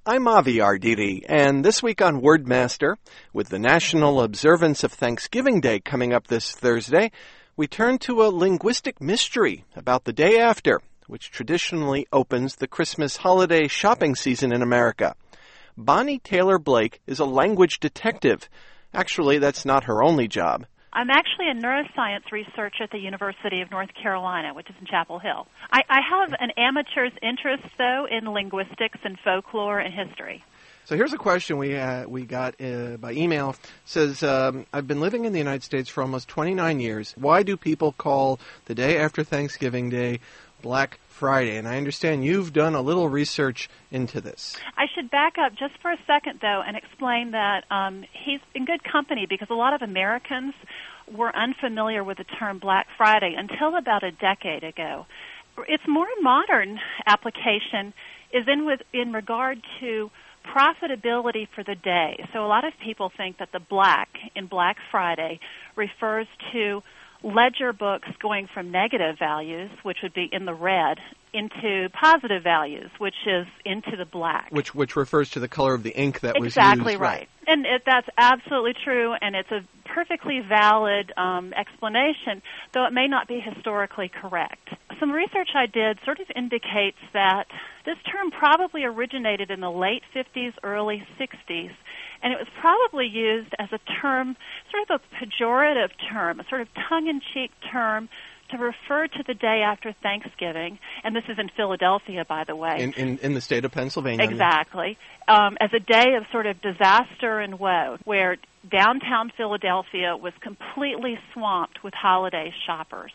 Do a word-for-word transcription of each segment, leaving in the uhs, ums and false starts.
I'm Avi Arditi, and this week on Wordmaster, with the National Observance of Thanksgiving Day coming up this Thursday, we turn to a linguistic mystery about the day after, which traditionally opens the Christmas holiday shopping season in America. Bonnie Taylor Blake is a language detective. Actually, that's not her only job. I'm actually a neuroscience researcher at the University of North Carolina, which is in Chapel Hill. I, I have an amateur's interest, though, in linguistics and folklore and history. So here's a question we uh, we got uh, by email. It says, um, I've been living in the United States for almost twenty-nine years. Why do people call the day after Thanksgiving Day Black Friday? And I understand you've done a little research into this. I should back up just for a second, though, and explain that um, he's in good company because a lot of Americans were unfamiliar with the term Black Friday until about a decade ago. Its more modern application is in with in regard to profitability for the day. So a lot of people think that the black in Black Friday refers to ledger books going from negative values, which would be in the red, into positive values, which is into the black. Which which refers to the color of the ink that was used. Exactly right. And it, that's absolutely true, and it's a perfectly valid um, explanation, though it may not be historically correct. Some research I did sort of indicates that this term probably originated in the late fifties, early sixties, and it was probably used as a term, sort of a pejorative term, a sort of tongue-in-cheek term to refer to the day after Thanksgiving, and this is in Philadelphia, by the way. In, in, in the state of Pennsylvania. Exactly. Um, as a day of sort of disaster and woe, where downtown Philadelphia was completely swamped with holiday shoppers.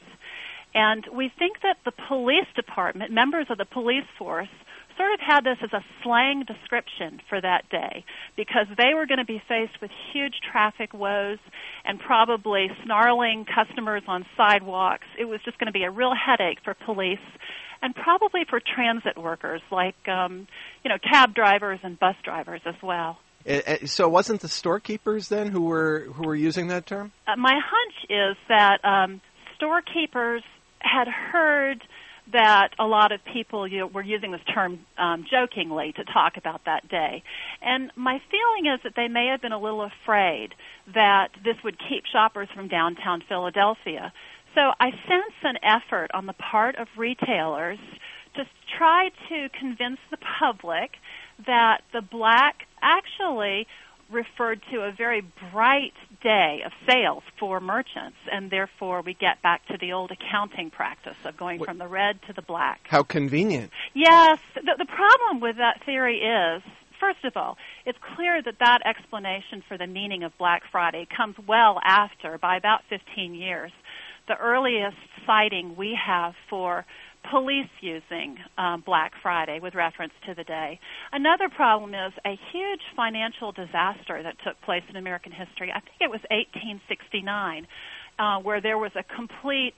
And we think that the police department, members of the police force, sort of had this as a slang description for that day because they were going to be faced with huge traffic woes and probably snarling customers on sidewalks. It was just going to be a real headache for police and probably for transit workers like, um, you know, cab drivers and bus drivers as well. So it wasn't the storekeepers then who were who were using that term? Uh, my hunch is that um, storekeepers had heard that a lot of people you know, were using this term um, jokingly to talk about that day. And my feeling is that they may have been a little afraid that this would keep shoppers from downtown Philadelphia. So I sense an effort on the part of retailers to try to convince the public that the black actually referred to a very bright day of sales for merchants, and therefore we get back to the old accounting practice of going what? from the red to the black. How convenient. Yes. The, the problem with that theory is, first of all, it's clear that that explanation for the meaning of Black Friday comes well after, by about fifteen years, the earliest citing we have for police using um, Black Friday with reference to the day. Another problem is a huge financial disaster that took place in American history. I think it was eighteen sixty-nine, uh, where there was a complete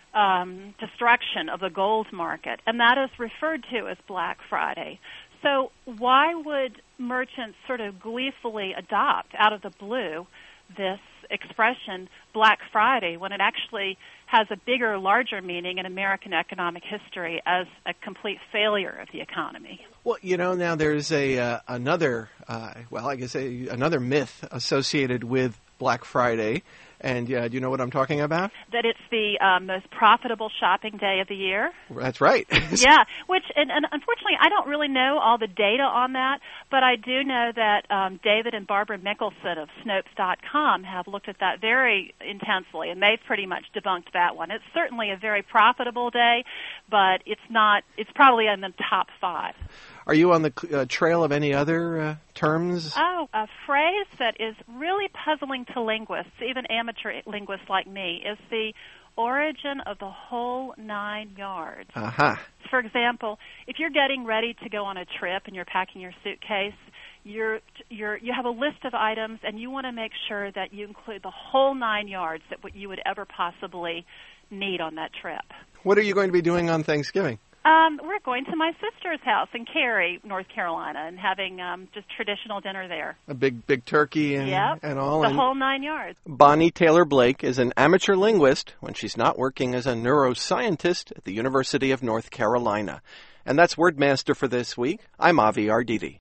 um, destruction of the gold market, and that is referred to as Black Friday. So why would merchants sort of gleefully adopt out of the blue this expression, Black Friday, when it actually has a bigger, larger meaning in American economic history as a complete failure of the economy? Well, you know, now there's a uh, another, uh, well, I guess a, another myth associated with Black Friday. And uh, do you know what I'm talking about? That it's the um, most profitable shopping day of the year. That's right. Yeah, which, and, and unfortunately, I don't really know all the data on that, but I do know that um, David and Barbara Mickelson of Snopes dot com have looked at that very intensely, and they've pretty much debunked that one. It's certainly a very profitable day, but it's not, it's probably in the top five. Are you on the uh, trail of any other uh, terms? Oh, a phrase that is really puzzling to linguists, even amateur linguists like me, is the origin of the whole nine yards. Uh-huh. For example, if you're getting ready to go on a trip and you're packing your suitcase, you're, you're, you have a list of items and you want to make sure that you include the whole nine yards that what you would ever possibly need on that trip. What are you going to be doing on Thanksgiving? Um, we're going to my sister's house in Cary, North Carolina, and having um, just traditional dinner there. A big, big turkey and, yep, and all. the and whole nine yards. Bonnie Taylor Blake is an amateur linguist when she's not working as a neuroscientist at the University of North Carolina. And that's Wordmaster for this week. I'm Avi Arditi.